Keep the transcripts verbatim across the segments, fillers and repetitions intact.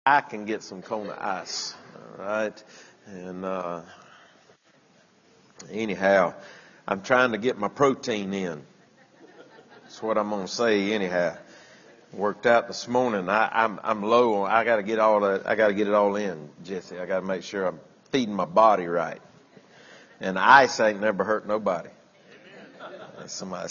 I can get some Kona ice. All right. And, uh, anyhow, I'm trying to get my protein in. That's what I'm going to say anyhow. Worked out this morning. I, I'm, I'm low on, I got to get all that, I got to get it all in, Jesse. I got to make sure I'm feeding my body right. And ice ain't never hurt nobody. Somebody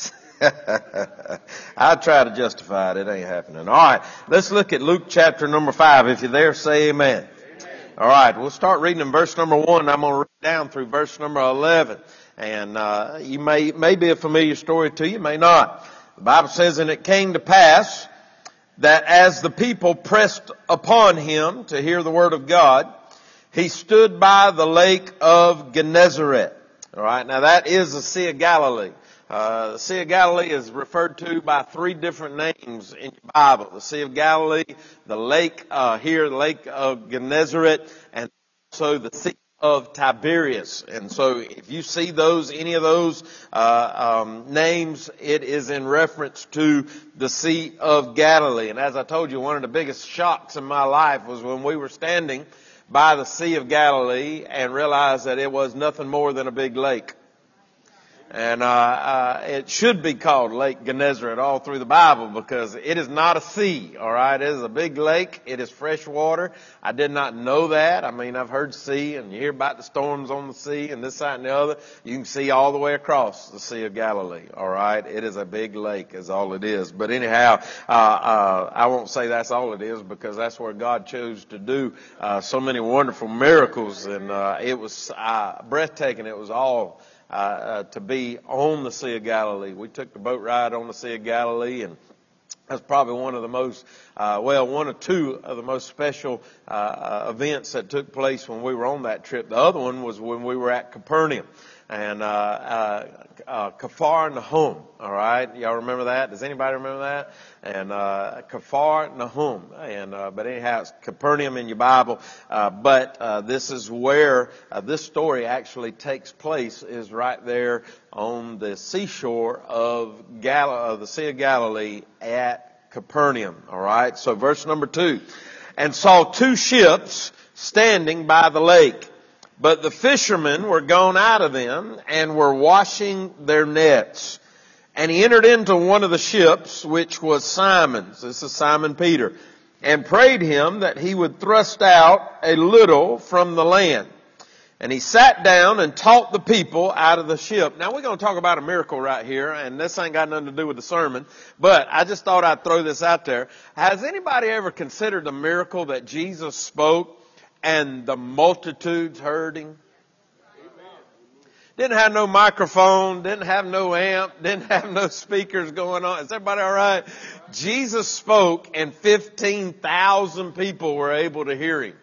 I try to justify it. It ain't happening. All right. Let's look at Luke chapter number five. If you're there, say amen. Amen. All right. We'll start reading in verse number one. I'm going to read down through verse number eleven. And, uh, you may, may be a familiar story to you, may not. The Bible says, and it came to pass that as the people pressed upon him to hear the word of God, he stood by the lake of Gennesaret. All right. Now that is the Sea of Galilee. Uh, the Sea of Galilee is referred to by three different names in your Bible. The Sea of Galilee, the lake, uh, here, the lake of Gennesaret, and also the Sea of Tiberias. And so if you see those, any of those, uh, um, names, it is in reference to the Sea of Galilee. And as I told you, one of the biggest shocks in my life was when we were standing by the Sea of Galilee and realized that it was nothing more than a big lake. And uh, uh it should be called Lake Gennesaret all through the Bible because it is not a sea, all right? It is a big lake. It is fresh water. I did not know that. I mean, I've heard sea, and you hear about the storms on the sea and this, that, and the other. You can see all the way across the Sea of Galilee, all right? It is a big lake is all it is. But anyhow, uh, uh I won't say that's all it is because that's where God chose to do uh so many wonderful miracles. And uh it was uh breathtaking. It was all Uh, uh, to be on the Sea of Galilee. We took the boat ride on the Sea of Galilee, and that's probably one of the most, uh, well, one or two of the most special uh, uh, events that took place when we were on that trip. The other one was when we were at Capernaum and uh, uh, uh Capernaum. All right, y'all remember that? Does anybody remember that? And uh Capernaum. And uh, but anyhow, it's Capernaum in your Bible. Uh, but uh, this is where uh, this story actually takes place. Is right there on the seashore of Gal- of the Sea of Galilee at Capernaum. All right. So verse number two, and saw two ships standing by the lake. But the fishermen were gone out of them and were washing their nets. And he entered into one of the ships, which was Simon's. This is Simon Peter. And prayed him that he would thrust out a little from the land. And he sat down and taught the people out of the ship. Now we're going to talk about a miracle right here. And this ain't got nothing to do with the sermon. But I just thought I'd throw this out there. Has anybody ever considered the miracle that Jesus spoke and the multitudes heard him? Didn't have no microphone, didn't have no amp, didn't have no speakers going on. Is everybody all right? Jesus spoke and fifteen thousand people were able to hear him.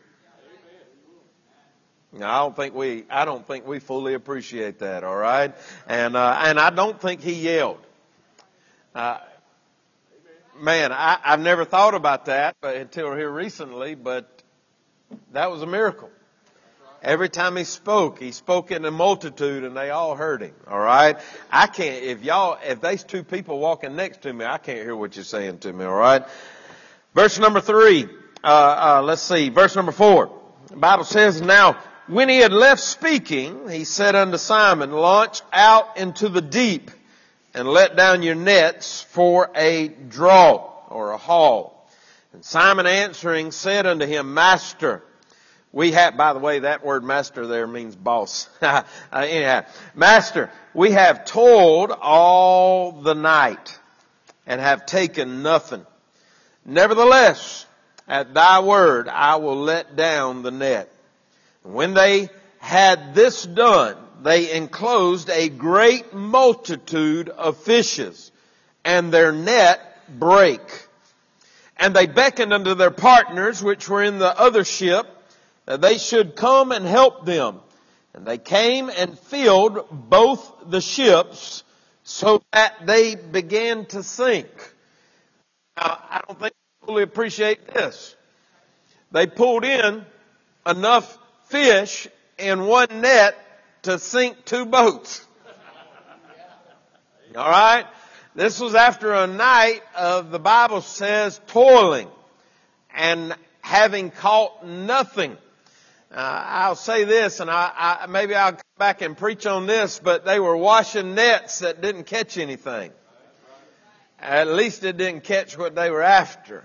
Now, I don't think we, I don't think we fully appreciate that, all right? And, uh, and I don't think he yelled. Uh, man, I, I've never thought about that but until here recently, but that was a miracle. Every time he spoke, he spoke in a multitude and they all heard him. All right. I can't, if y'all, if there's two people walking next to me, I can't hear what you're saying to me. All right. Verse number three, uh, uh, let's see, verse number four. The Bible says, now when he had left speaking, he said unto Simon, launch out into the deep and let down your nets for a draw or a haul. And Simon answering said unto him, Master, we have, by the way, that word master there means boss. uh, anyhow, Master, we have toiled all the night and have taken nothing. Nevertheless, at thy word, I will let down the net. And when they had this done, they enclosed a great multitude of fishes, and their net brake. And they beckoned unto their partners, which were in the other ship, that they should come and help them. And they came and filled both the ships so that they began to sink. Now, I don't think you fully appreciate this. They pulled in enough fish in one net to sink two boats. All right? This was after a night of, the Bible says, toiling and having caught nothing. Uh, I'll say this, and I, I maybe I'll come back and preach on this, but they were washing nets that didn't catch anything. At least it didn't catch what they were after.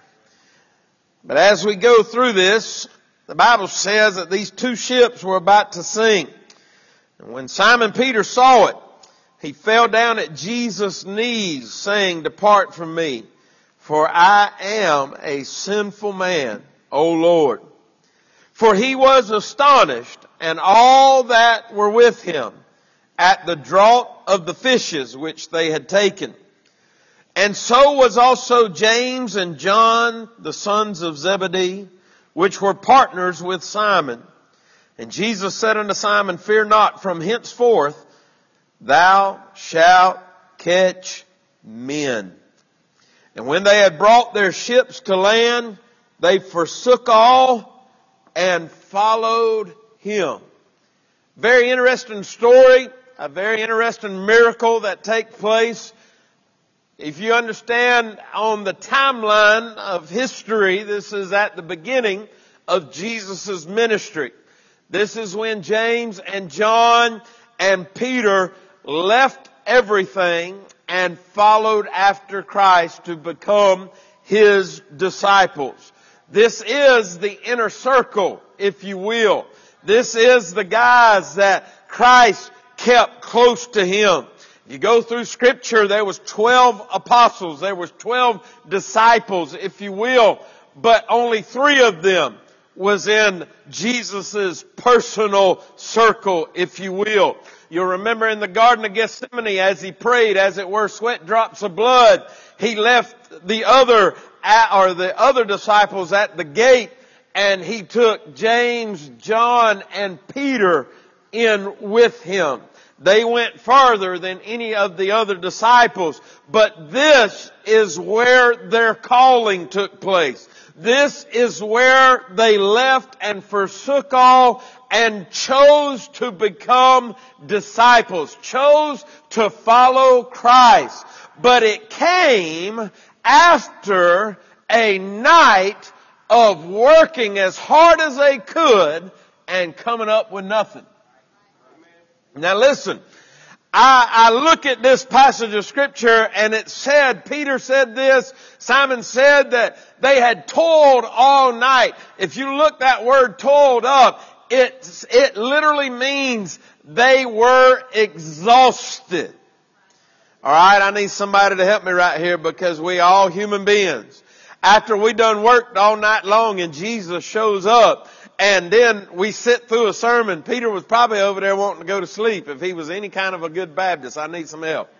But as we go through this, the Bible says that these two ships were about to sink. And when Simon Peter saw it, he fell down at Jesus' knees, saying, "Depart from me, for I am a sinful man, O Lord." For he was astonished, and all that were with him, at the draught of the fishes which they had taken. And so was also James and John, the sons of Zebedee, which were partners with Simon. And Jesus said unto Simon, "Fear not, from henceforth thou shalt catch men." And when they had brought their ships to land, they forsook all and followed him. Very interesting story, a very interesting miracle that takes place. If you understand on the timeline of history, this is at the beginning of Jesus' ministry. This is when James and John and Peter left everything and followed after Christ to become his disciples. This is the inner circle, if you will. This is the guys that Christ kept close to him. If you go through Scripture, there was twelve apostles. There was twelve disciples, if you will. But only three of them was in Jesus' personal circle, if you will. You'll remember in the Garden of Gethsemane, as he prayed, as it were, sweat drops of blood, he left the other or the other disciples at the gate, and he took James, John, and Peter in with him. They went farther than any of the other disciples, but this is where their calling took place. This is where they left and forsook all and chose to become disciples, chose to follow Christ. But it came after a night of working as hard as they could and coming up with nothing. Now listen, I, I look at this passage of Scripture and it said, Peter said this, Simon said that they had toiled all night. If you look that word toiled up, it, it literally means they were exhausted. Alright, I need somebody to help me right here because we all human beings. After we done worked all night long and Jesus shows up and then we sit through a sermon, Peter was probably over there wanting to go to sleep if he was any kind of a good Baptist. I need some help.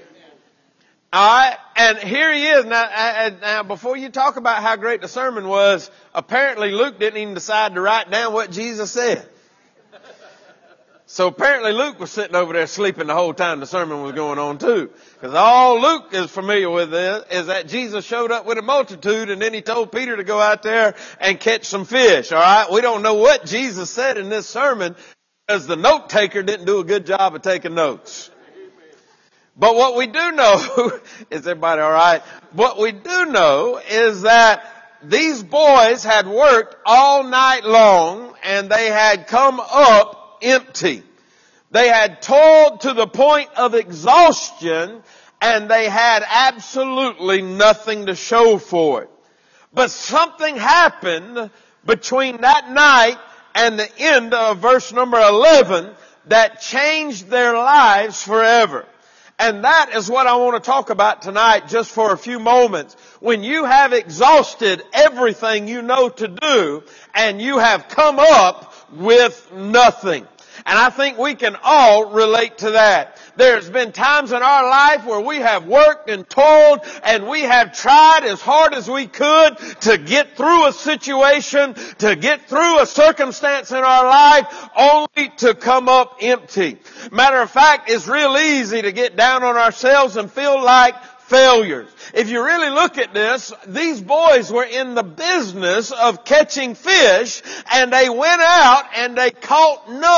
Alright, and here he is. Now, now, before you talk about how great the sermon was, apparently Luke didn't even decide to write down what Jesus said. So apparently Luke was sitting over there sleeping the whole time the sermon was going on too. Because all Luke is familiar with is, is that Jesus showed up with a multitude and then he told Peter to go out there and catch some fish. Alright, we don't know what Jesus said in this sermon because the note taker didn't do a good job of taking notes. But what we do know, is everybody alright? What we do know is that these boys had worked all night long and they had come up empty. They had toiled to the point of exhaustion and they had absolutely nothing to show for it. But something happened between that night and the end of verse number eleven that changed their lives forever. And that is what I want to talk about tonight just for a few moments. When you have exhausted everything you know to do and you have come up with nothing. And I think we can all relate to that. There's been times in our life where we have worked and toiled and we have tried as hard as we could to get through a situation, to get through a circumstance in our life, only to come up empty. Matter of fact, it's real easy to get down on ourselves and feel like failures. If you really look at this, these boys were in the business of catching fish and they went out and they caught none.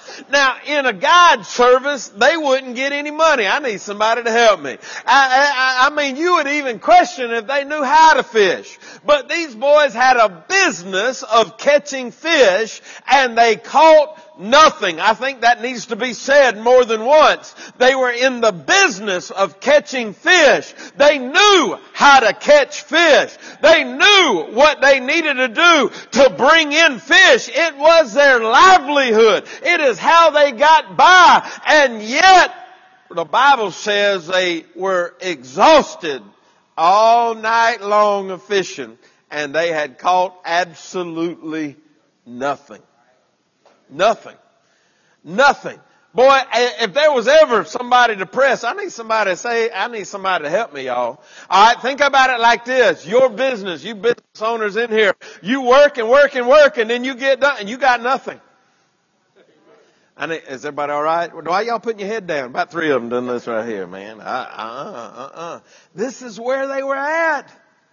Now, in a guide service, they wouldn't get any money. I need somebody to help me. I, I, I mean, you would even question if they knew how to fish. But these boys had a business of catching fish, and they caught nothing. I think that needs to be said more than once. They were in the business of catching fish. They knew how to catch fish. They knew what they needed to do to bring in fish. It was their livelihood. It is how they got by. And yet, the Bible says they were exhausted all night long of fishing, and they had caught absolutely nothing. Nothing. Nothing. Boy, if there was ever somebody depressed, I need somebody to say, I need somebody to help me, y'all. Alright, think about it like this. Your business, you business owners in here, you work and work and work, and then you get done and you got nothing. I need, is everybody alright? Why y'all putting your head down? About three of them done this right here, man. Uh, uh, uh, uh. This is where they were at.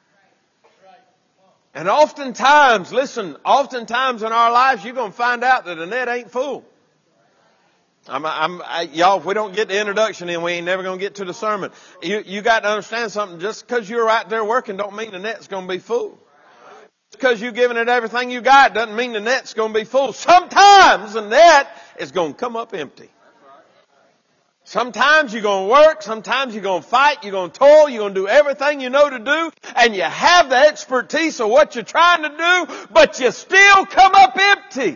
And oftentimes, listen, oftentimes in our lives, you're going to find out that the net ain't full. I'm, I'm, I, y'all, if we don't get the introduction in, we ain't never going to get to the sermon. You, you got to understand something. Just because you're out there working don't mean the net's going to be full. Just because you're giving it everything you got doesn't mean the net's going to be full. Sometimes the net is going to come up empty. Sometimes you're going to work, sometimes you're going to fight, you're going to toil, you're going to do everything you know to do, and you have the expertise of what you're trying to do, but you still come up empty.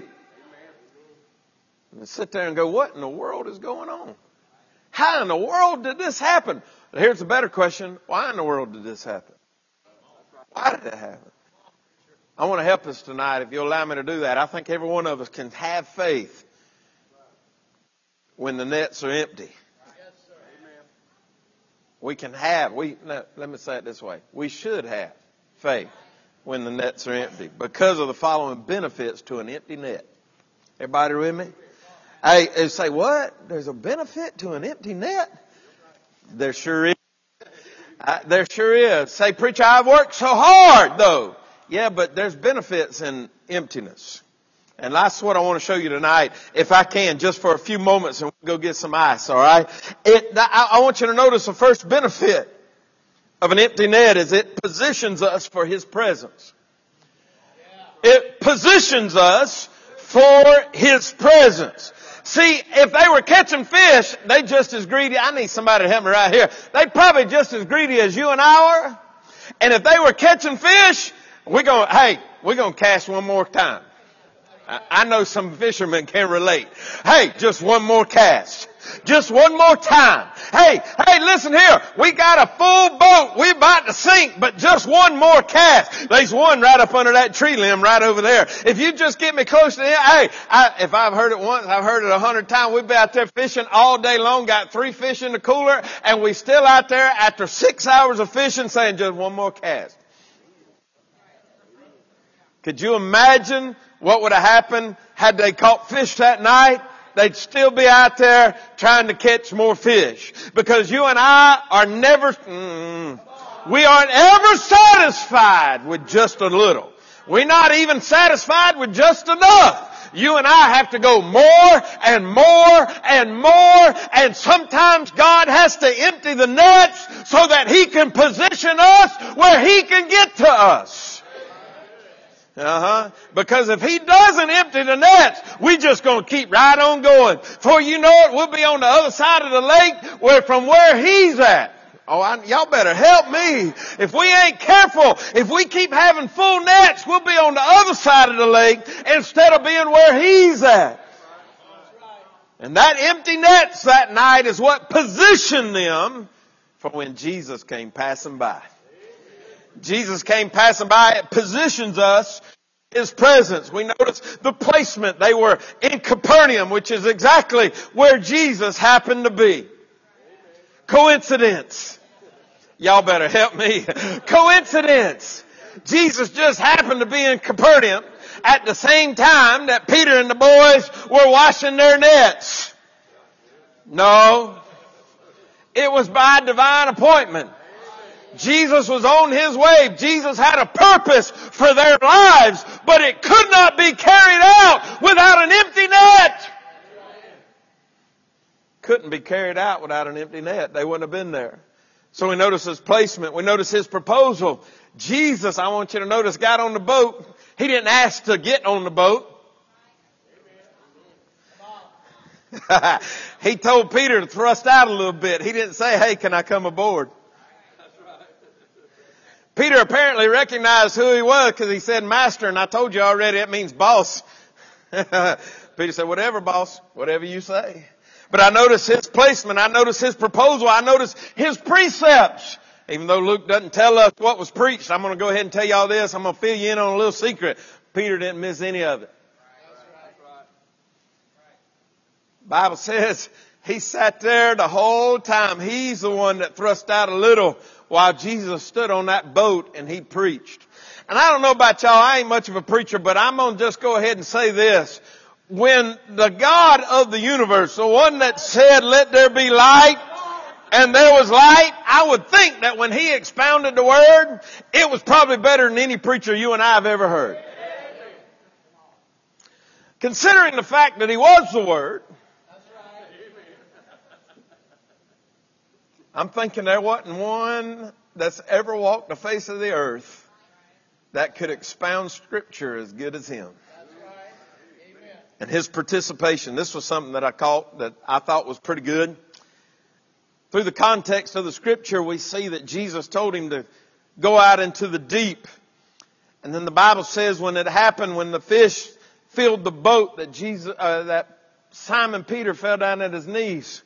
And sit there and go, what in the world is going on? How in the world did this happen? Here's a better question. Why in the world did this happen? Why did it happen? I want to help us tonight, if you'll allow me to do that. I think every one of us can have faith when the nets are empty. We can have, we, no, let me say it this way. We should have faith when the nets are empty because of the following benefits to an empty net. Everybody with me? Hey, they say, what? There's a benefit to an empty net? There sure is. Uh, there sure is. Say, preacher, I've worked so hard though. Yeah, but there's benefits in emptiness. And that's what I want to show you tonight, if I can, just for a few moments, and we'll go get some ice, all right? It, I, I want you to notice the first benefit of an empty net is it positions us for His presence. It positions us for His presence. See, if they were catching fish, they just as greedy. I need somebody to help me right here. They probably just as greedy as you and I are. And if they were catching fish, we're going, hey, we're going to cast one more time. I know some fishermen can relate. Hey, just one more cast. Just one more time. Hey, hey, listen here. We got a full boat. We're about to sink, but just one more cast. There's one right up under that tree limb right over there. If you just get me close to it, hey, I, if I've heard it once, I've heard it a hundred times. We've been out there fishing all day long, got three fish in the cooler, and we still out there after six hours of fishing saying just one more cast. Could you imagine what would have happened had they caught fish that night? They'd still be out there trying to catch more fish. Because you and I are never, mm, we aren't ever satisfied with just a little. We're not even satisfied with just enough. You and I have to go more and more and more. And sometimes God has to empty the nets so that He can position us where He can get to us. Uh-huh. Because if He doesn't empty the nets, we just gonna keep right on going. Before you know it, we'll be on the other side of the lake where from where He's at. Oh, I, y'all better help me. If we ain't careful, if we keep having full nets, we'll be on the other side of the lake instead of being where He's at. And that empty nets that night is what positioned them for when Jesus came passing by. Jesus came passing by. It positions us in His presence. We notice the placement. They were in Capernaum, which is exactly where Jesus happened to be. Coincidence. Y'all better help me. Coincidence. Jesus just happened to be in Capernaum at the same time that Peter and the boys were washing their nets. No. It was by divine appointment. Jesus was on His way. Jesus had a purpose for their lives, but it could not be carried out without an empty net. couldn't be carried out without an empty net. They wouldn't have been there. So we notice his placement. We notice his proposal. Jesus, I want you to notice, got on the boat. He didn't ask to get on the boat. He told Peter to thrust out a little bit. He didn't say, hey, can I come aboard? Peter apparently recognized who he was because he said master, and I told you already it means boss. Peter said, whatever, boss, whatever you say. But I notice his placement. I notice his proposal. I notice his precepts. Even though Luke doesn't tell us what was preached, I'm going to go ahead and tell you all this. I'm going to fill you in on a little secret. Peter didn't miss any of it. Bible says he sat there the whole time. He's the one that thrust out a little while Jesus stood on that boat and he preached. And I don't know about y'all, I ain't much of a preacher, but I'm going to just go ahead and say this. When the God of the universe, the one that said, let there be light, and there was light, I would think that when he expounded the word, it was probably better than any preacher you and I have ever heard. Considering the fact that he was the word, I'm thinking there wasn't one that's ever walked the face of the earth that could expound Scripture as good as him. And his participation, this was something that I caught that I thought was pretty good. Through the context of the Scripture, we see that Jesus told him to go out into the deep. And then the Bible says when it happened, when the fish filled the boat, that Jesus, uh, that Simon Peter fell down at his knees.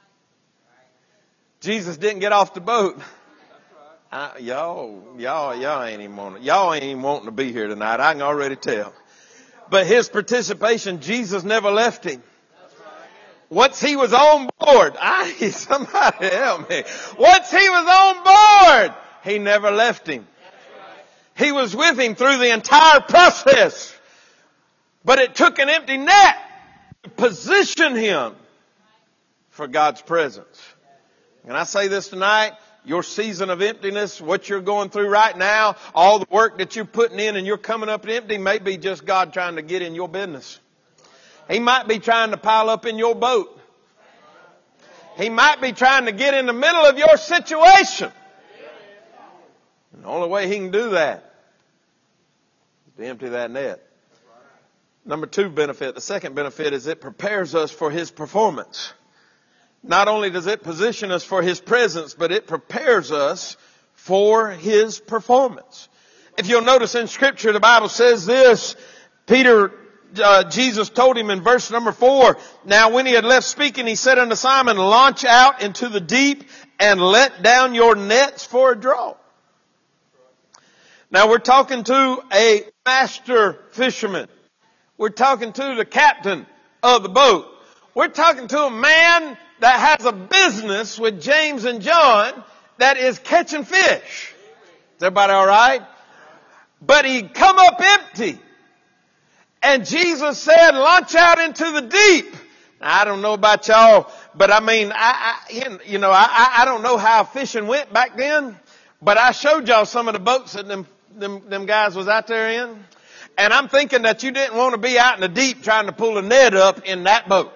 Jesus didn't get off the boat. I, y'all, y'all, y'all ain't even wanting, y'all ain't even wanting to be here tonight. I can already tell. But his participation, Jesus never left him. Once he was on board, I, somebody help me. Once he was on board, he never left him. He was with him through the entire process. But it took an empty net to position him for God's presence. Can I say this tonight? Your season of emptiness, what you're going through right now, all the work that you're putting in and you're coming up empty may be just God trying to get in your business. He might be trying to pile up in your boat. He might be trying to get in the middle of your situation. And the only way he can do that is to empty that net. Number two benefit, the second benefit is it prepares us for his performance. Not only does it position us for his presence, but it prepares us for his performance. If you'll notice in Scripture, the Bible says this, Peter, uh, Jesus told him in verse number four, now when he had left speaking, he said unto Simon, launch out into the deep and let down your nets for a draw. Now we're talking to a master fisherman. We're talking to the captain of the boat. We're talking to a man that has a business with James and John that is catching fish. Is everybody all right? But he come up empty. And Jesus said, launch out into the deep. Now, I don't know about y'all, but I mean, I, I you know, I, I don't know how fishing went back then, but I showed y'all some of the boats that them, them, them guys was out there in. And I'm thinking that you didn't want to be out in the deep trying to pull a net up in that boat.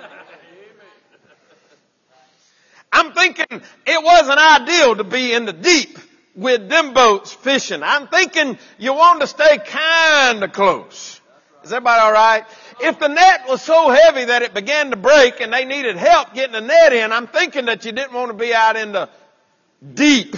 I'm thinking it wasn't ideal to be in the deep with them boats fishing. I'm thinking you want to stay kind of close. Is everybody all right? If the net was so heavy that it began to break and they needed help getting the net in, I'm thinking that you didn't want to be out in the deep.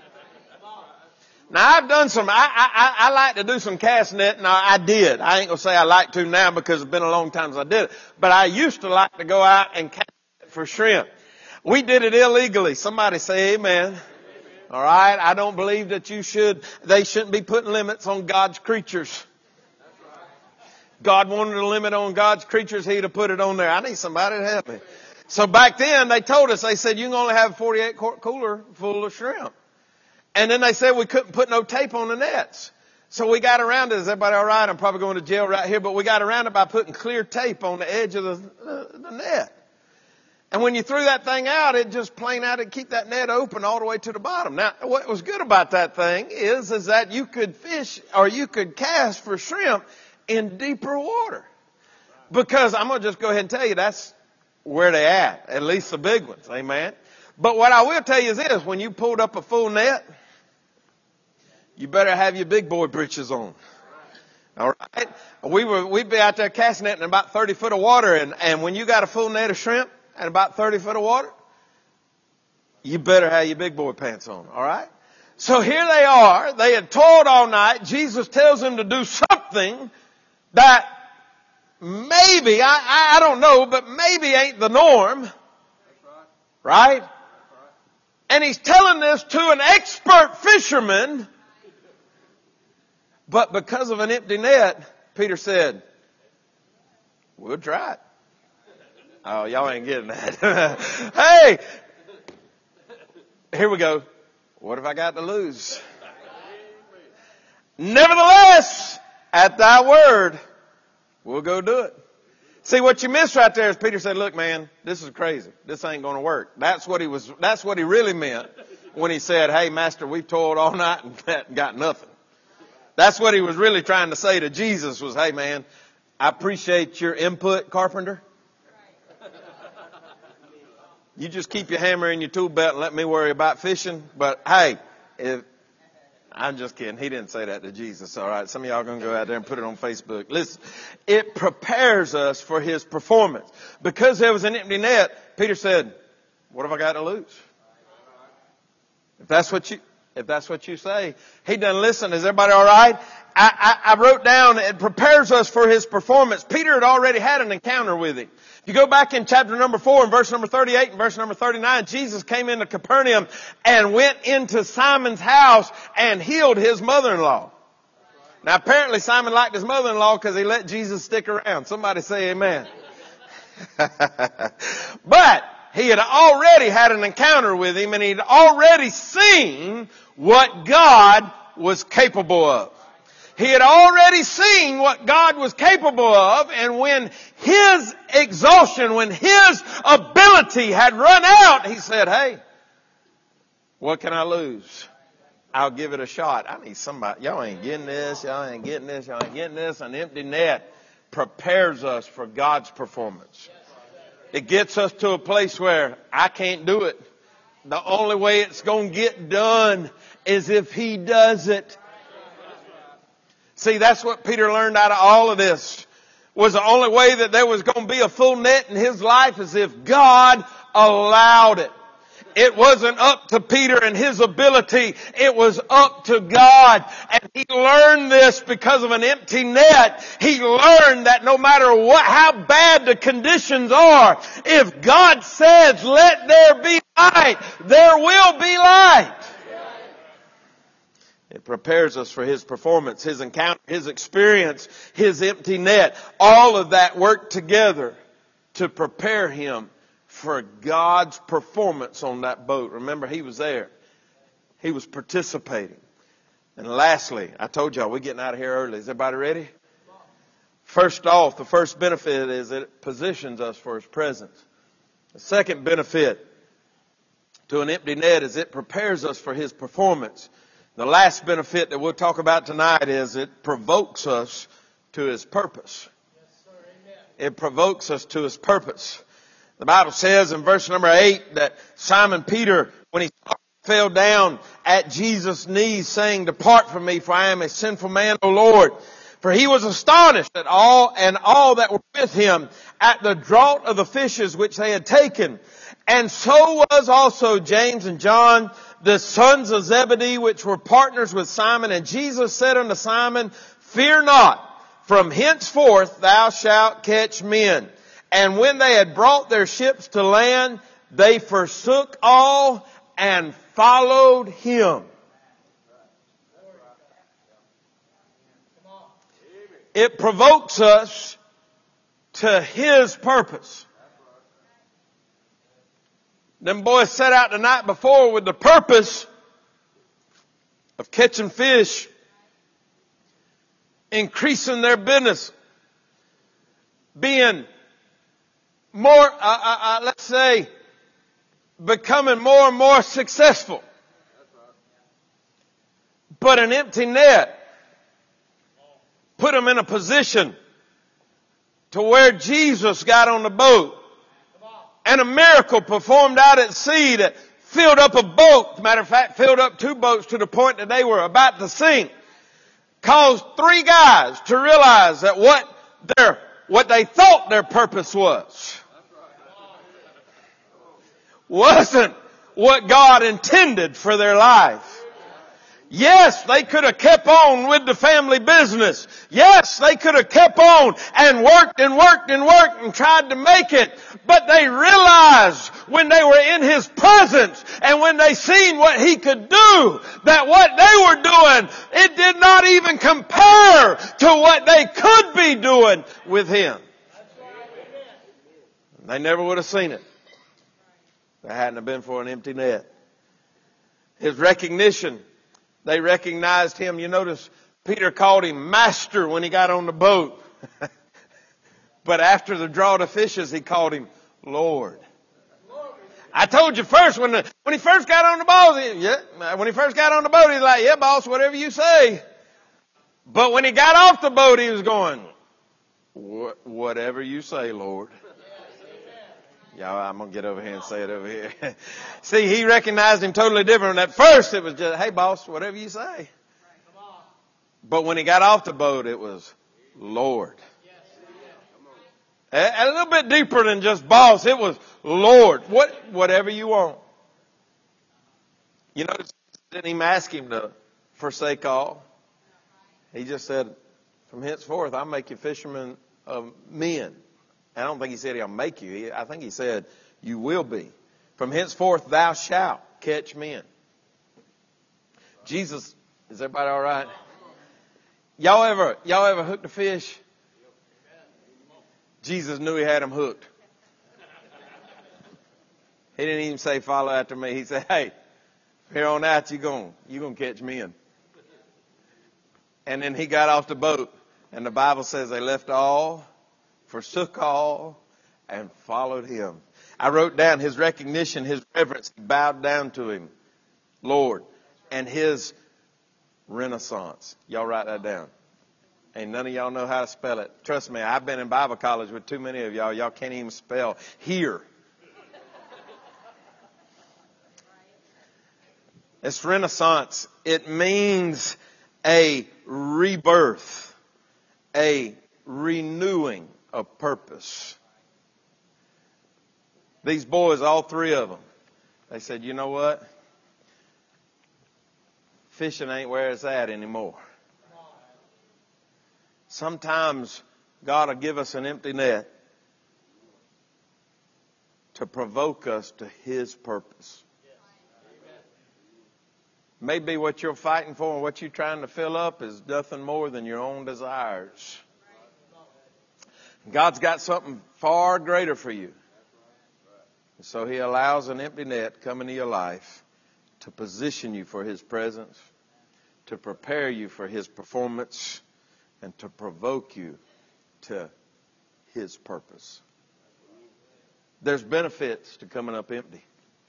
Now I've done some, I, I, I like to do some cast net. Now I did. I ain't going to say I like to now because it's been a long time since I did it. But I used to like to go out and cast for shrimp. We did it illegally. Somebody say amen. All right. I don't believe that you should, they shouldn't be putting limits on God's creatures. God wanted a limit on God's creatures. He'd have put it on there. I need somebody to help me. So back then they told us, they said, you can only have a forty-eight quart cooler full of shrimp. And then they said we couldn't put no tape on the nets. So we got around it. Is everybody all right? I'm probably going to jail right here, but we got around it by putting clear tape on the edge of the, uh, the net. And when you threw that thing out, it just plain out, it'd keep that net open all the way to the bottom. Now, what was good about that thing is, is that you could fish or you could cast for shrimp in deeper water. Because I'm going to just go ahead and tell you, that's where they at, at least the big ones. Amen. But what I will tell you is this, when you pulled up a full net, you better have your big boy britches on. All right. We were, we'd be out there casting net in about thirty foot of water. And, and when you got a full net of shrimp and about thirty foot of water, you better have your big boy pants on. All right. So here they are. They had toiled all night. Jesus tells them to do something that maybe, I, I don't know, but maybe ain't the norm. Right? And he's telling this to an expert fisherman. But because of an empty net, Peter said, we'll try it. Oh, y'all ain't getting that. Hey, here we go. What have I got to lose? Nevertheless, at thy word, we'll go do it. See, what you missed right there is Peter said, look, man, this is crazy. This ain't going to work. That's what he was, that's what he really meant when he said, hey, master, we've toiled all night and got nothing. That's what he was really trying to say to Jesus was, hey, man, I appreciate your input, carpenter. You just keep your hammer in your tool belt and let me worry about fishing. But hey, if, I'm just kidding. He didn't say that to Jesus. All right. Some of y'all are going to go out there and put it on Facebook. Listen, it prepares us for his performance. Because there was an empty net, Peter said, what have I got to lose? If that's what you, if that's what you say. He doesn't listen. Is everybody all right? I, I, I wrote down, it prepares us for his performance. Peter had already had an encounter with him. If you go back in chapter number four and verse number thirty-eight and verse number thirty-nine, Jesus came into Capernaum and went into Simon's house and healed his mother-in-law. Now apparently Simon liked his mother-in-law because he let Jesus stick around. Somebody say amen. But he had already had an encounter with him and he'd already seen what God was capable of. He had already seen what God was capable of, and when his exhaustion, when his ability had run out, he said, hey, what can I lose? I'll give it a shot. I need somebody. Y'all ain't getting this. Y'all ain't getting this. Y'all ain't getting this. An empty net prepares us for God's performance. It gets us to a place where I can't do it. The only way it's going to get done is if he does it. See, that's what Peter learned out of all of this. Was the only way that there was going to be a full net in his life is if God allowed it. It wasn't up to Peter and his ability. It was up to God. And he learned this because of an empty net. He learned that no matter what, how bad the conditions are, if God says, let there be light, there will be light. It prepares us for his performance, his encounter, his experience, his empty net. All of that worked together to prepare him for God's performance on that boat. Remember, he was there. He was participating. And lastly, I told y'all we're getting out of here early. Is everybody ready? First off, the first benefit is that it positions us for his presence. The second benefit to an empty net is it prepares us for his performance. The last benefit that we'll talk about tonight is it provokes us to his purpose. Yes, sir. Amen. It provokes us to his purpose. The Bible says in verse number eight that Simon Peter, when he fell down at Jesus' knees saying, depart from me, for I am a sinful man, O Lord. For he was astonished at all and all that were with him at the draught of the fishes which they had taken. And so was also James and John, the sons of Zebedee, which were partners with Simon. And Jesus said unto Simon, fear not, from henceforth thou shalt catch men. And when they had brought their ships to land, they forsook all and followed him. It provokes us to his purpose. Them boys set out the night before with the purpose of catching fish, increasing their business, being more, uh, uh, uh, let's say, becoming more and more successful. But an empty net put them in a position to where Jesus got on the boat and a miracle performed out at sea that filled up a boat. Matter of fact, filled up two boats to the point that they were about to sink. Caused three guys to realize that what their, what they thought their purpose was, wasn't what God intended for their life. Yes, they could have kept on with the family business. Yes, they could have kept on and worked and worked and worked and tried to make it. But they realized when they were in His presence and when they seen what He could do, that what they were doing, it did not even compare to what they could be doing with Him. They never would have seen it if it hadn't have been for an empty net. His recognition. They recognized Him. You notice Peter called Him Master when he got on the boat. But after the draught of fishes, he called Him Lord. I told you first, when the, when he first got on the boat, he, yeah, when he first got on the boat, he was like, yeah, boss, whatever you say. But when he got off the boat, he was going, whatever you say, Lord. Y'all, I'm going to get over here and say it over here. See, he recognized Him totally different. At first, it was just, hey, boss, whatever you say. But when he got off the boat, it was Lord. A, a little bit deeper than just boss. It was Lord. What, whatever you want. You know, didn't even ask him to forsake all. He just said, from henceforth, I'll make you fishermen of men. I don't think he said He'll make you. I think he said you will be. From henceforth thou shalt catch men. Jesus, is everybody all right? Y'all ever, y'all ever hooked a fish? Jesus knew He had him hooked. He didn't even say follow after me. He said, hey, from here on out you're going, you're going to catch men. And then He got off the boat. And the Bible says they left all, forsook all, and followed Him. I wrote down His recognition, His reverence. He bowed down to Him, Lord. And His renaissance. Y'all write that down. Ain't none of y'all know how to spell it. Trust me, I've been in Bible college with too many of y'all. Y'all can't even spell here. It's renaissance. It means a rebirth, a renewing of purpose. These boys, all three of them, they said, you know what? Fishing ain't where it's at anymore. Sometimes God will give us an empty net to provoke us to His purpose. Maybe what you're fighting for and what you're trying to fill up is nothing more than your own desires. God's got something far greater for you. So He allows an empty net come into your life to position you for His presence, to prepare you for His performance, and to provoke you to His purpose. There's benefits to coming up empty.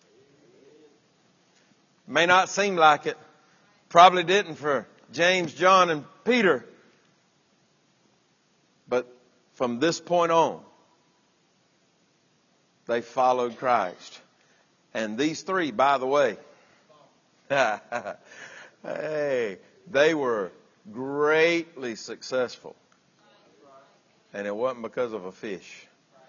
May not seem like it. Probably didn't for James, John, and Peter. But from this point on, they followed Christ. And these three, by the way, hey, they were greatly successful. And it wasn't because of a fish.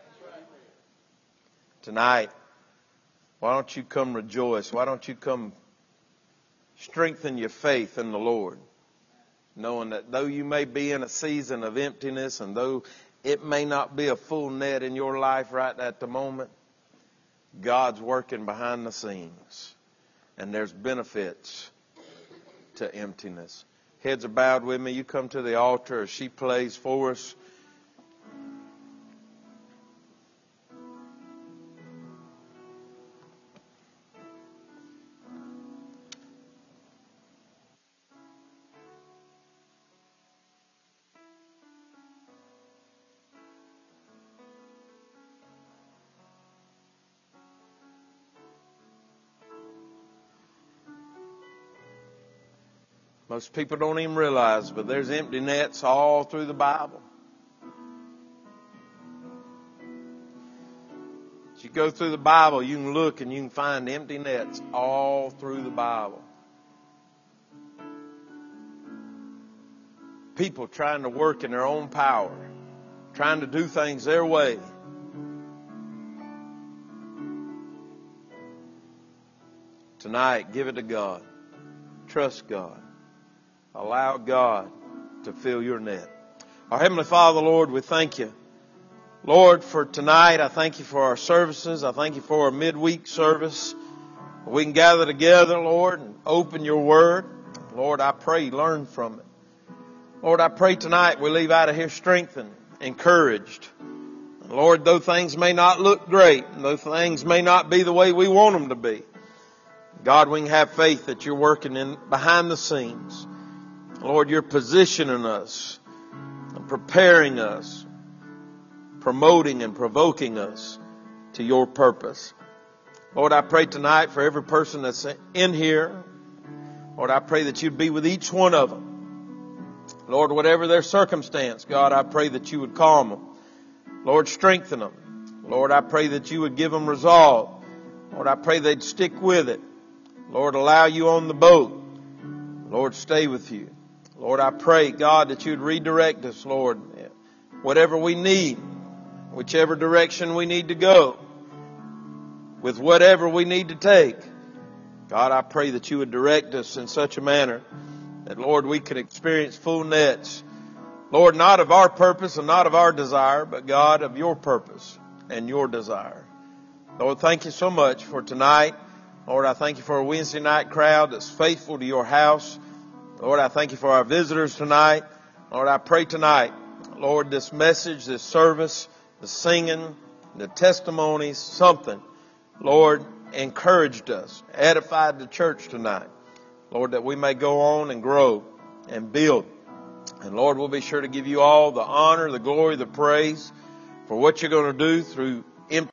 Tonight, why don't you come rejoice? Why don't you come strengthen your faith in the Lord? Knowing that though you may be in a season of emptiness and though it may not be a full net in your life right at the moment, God's working behind the scenes. And there's benefits to emptiness. Heads are bowed with me. You come to the altar as she plays for us. Most people don't even realize, but there's empty nets all through the Bible. You go through the Bible, you can look and you can find empty nets all through the Bible. People trying to work in their own power, trying to do things their way. Tonight, give it to God. Trust God. Allow God to fill your net. Our Heavenly Father, Lord, we thank you. Lord, for tonight, I thank you for our services. I thank you for our midweek service. We can gather together, Lord, and open your word. Lord, I pray, learn from it. Lord, I pray tonight we leave out of here strengthened, encouraged. Lord, though things may not look great, though things may not be the way we want them to be, God, we can have faith that you're working in behind the scenes. Lord, you're positioning us, preparing us, promoting and provoking us to your purpose. Lord, I pray tonight for every person that's in here. Lord, I pray that you'd be with each one of them. Lord, whatever their circumstance, God, I pray that you would calm them. Lord, strengthen them. Lord, I pray that you would give them resolve. Lord, I pray they'd stick with it. Lord, allow you on the boat. Lord, stay with you. Lord, I pray, God, that you'd redirect us, Lord, whatever we need, whichever direction we need to go, with whatever we need to take. God, I pray that you would direct us in such a manner that, Lord, we could experience full nets. Lord, not of our purpose and not of our desire, but God, of your purpose and your desire. Lord, thank you so much for tonight. Lord, I thank you for a Wednesday night crowd that's faithful to your house. Lord, I thank you for our visitors tonight. Lord, I pray tonight, Lord, this message, this service, the singing, the testimonies, something, Lord, encouraged us, edified the church tonight. Lord, that we may go on and grow and build. And Lord, we'll be sure to give you all the honor, the glory, the praise for what you're going to do through